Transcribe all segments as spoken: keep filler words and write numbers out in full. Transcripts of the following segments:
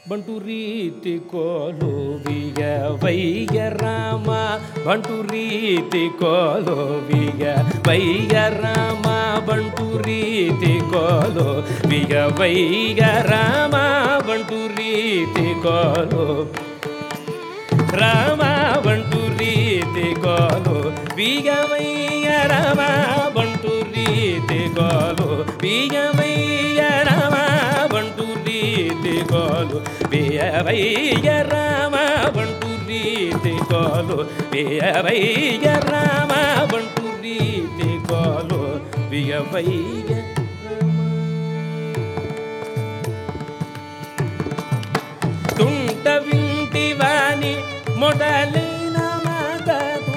ಬಂಟು ರೀತಿ ಕೋಲು ವಿಯ ವೈಯ ರಾಮ ಬಂಟು ರೀತಿ ಕೋಲು ವಿಯ ವೈಯ ರಾಮ ಬಂಟು ರೀತಿ ಕೋಲು ವಿಯ ವೈಯ ರಾಮ ಬಂಟು ರೀತಿ ಕೋಲು ರಾಮ ಬಂಟು ರೀತಿ ಕೋಲು ವಿಯ ವೈಯ ರಾಮ ಬಂಟು ರೀತಿ ಕೋಲು ವಿಯ ವೈಯ ರಾಮ ಬಂಟು ರೀತಿ ಕೋಲು ವಿಯ ವೈಯ ರಾಮ ಬಂಟು ರೀತಿ ಕೋಲು ವಿಯ ವೈಯ ರಾಮ ಬಂಟು ರೀತಿ ಕೋಲು ವಿಯ ವೈಯ తుంట వింటివాని మొదలైన మాటలు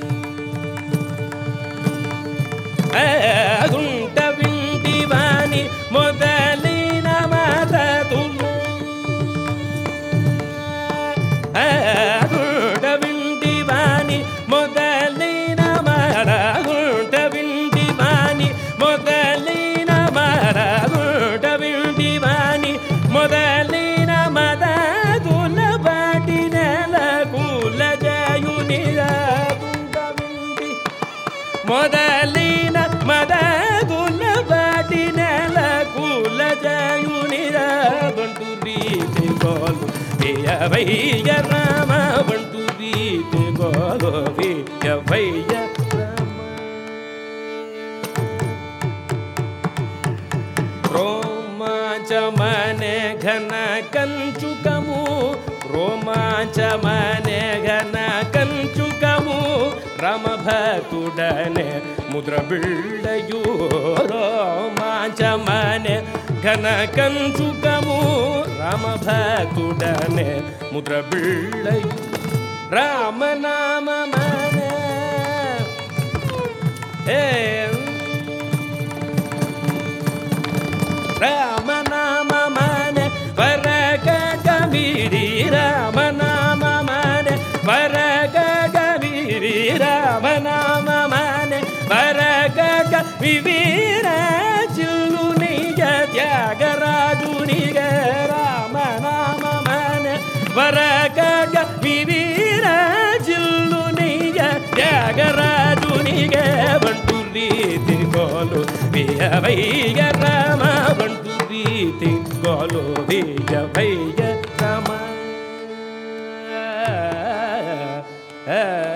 తుంట వింటివాని మొదలైన మాటలు తుంట వింటివాని మొదలైన మార తుంట వింటివాని మొదలైన మార తుంట వింటివాని మొదలైన మద మొదలైన మదగుల బాటి నెల కుల జయునిర బంటు రీతి కోలు వియ వైయ రామ బంటు రీతి కోలు వియ వైయ రామ రోమాంచమనే ఘన కంచుకము రోమాంచమనే ఘన కంచుకము రామభక్తుడనే ముద్ర బిళ్ళయు రోమాంచమనే ఘన కంచుకము రామభక్తుడనే ముద్ర బిళ్ళయు రామనామమనే ఏ రామనామమనే వరగగమిరి రామనామమనే వరగగమిరి రామనామమనే వరగగ వివీర చిల్లునిగ త్యాగరాజునిగ రామనామమనే వరగగ వివీర చిల్లునిగ త్యాగరాజునిగ బంటు రీతి కోలు వియ వైయ రామ బంటు రీతి కోలు వియ వైయ రామ